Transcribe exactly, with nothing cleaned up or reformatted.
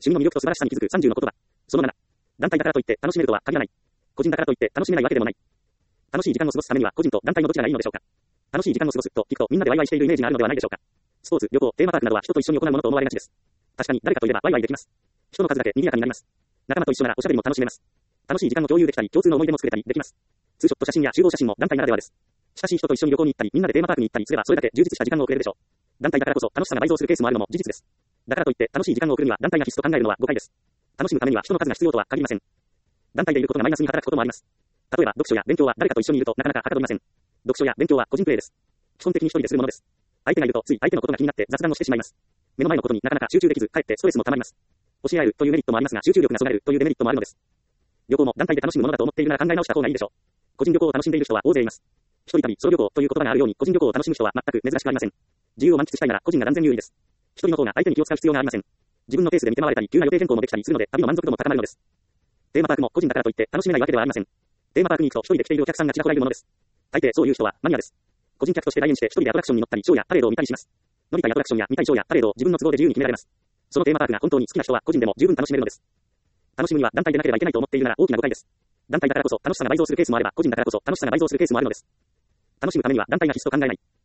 趣味の魅力と素晴らしさに気づくさんじゅうの言葉。そのなな。団体だからといって楽しめるとは限らない。個人だからといって楽しめないわけでもない。楽しい時間を過ごすためには個人と団体のどちらがいいのでしょうか。楽しい時間を過ごすと聞くとみんなでワイワイしているイメージがあるのではないでしょうか。スポーツ、旅行、テーマパークなどは人と一緒に行うものと思われがちです。確かに誰かといればワイワイできます。人の数だけ賑やかになります。仲間と一緒ならおしゃべりも楽しめます。楽しい時間を共有できたり、共通の思い出も作れたりできます。ツーショット写真や集合写真も団体ならではです。親しい人と一緒に旅行に行ったり、みんなでテーマパークに行ったりすればそれだけ充実した時間を送れるでしょう。団体だからこそ楽しさが倍増するケースもあるのも事実です。だからといって楽しい時間を送るには団体が必須と考えるのは誤解です。楽しむためには人の数が必要とは限りません。団体でいることがマイナスに働くこともあります。例えば読書や勉強は誰かと一緒にいるとなかなかはかどりません。読書や勉強は個人プレイです。基本的に一人でするものです。相手がいるとつい相手のことが気になって雑談をしてしまいます。目の前のことになかなか集中できず、かえってストレスもたまります。教え合えるというメリットもありますが、集中力がそがれるというデメリットもあるのです。旅行も団体で楽しむものだと思っているなら考え直した方がいいでしょう。個人旅行を楽しんでいる人は大勢います。一人旅、ソロ旅行という言葉があるように、個人旅行を楽しむ人は全く珍しくありません。自由を満喫したいなら個人が断然有利です。一人の方が相手に気を使う必要がありません。自分のペースで見て回れたり、急な予定変更もできたりするので、旅の満足度も高まるのです。テーマパークも個人だからといって楽しめないわけではありません。テーマパークに行くと一人で来ているお客さんがちらほらいるものです。大抵そういう人はマニアです。個人客として来園して一人でアトラクションに乗ったり、ショーやパレードを見たりします。乗りたいアトラクションや見たいショーやパレードを自分の都合で自由に決められます。そのテーマパークが本当に好きな人は個人でも十分楽しめるのです。楽しむには団体でなければいけないと思っているなら大きな誤解です。団体だからこそ楽しさが倍増するケースもあれば、個人だからこそ楽しさが倍増するケースもあるのです。楽しむためには団体が必須と考えない。